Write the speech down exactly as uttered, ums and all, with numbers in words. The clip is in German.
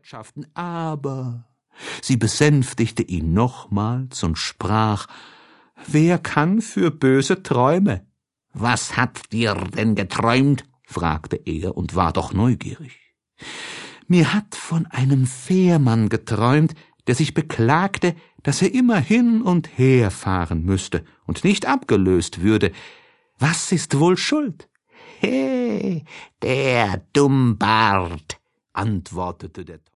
Wirtschaften, aber sie besänftigte ihn nochmals und sprach: »Wer kann für böse Träume?« »Was hat dir denn geträumt?« fragte er und war doch neugierig. »Mir hat von einem Fährmann geträumt, der sich beklagte, dass er immer hin und her fahren müsste und nicht abgelöst würde. Was ist wohl schuld?« »He, der Dummbart«, antwortete der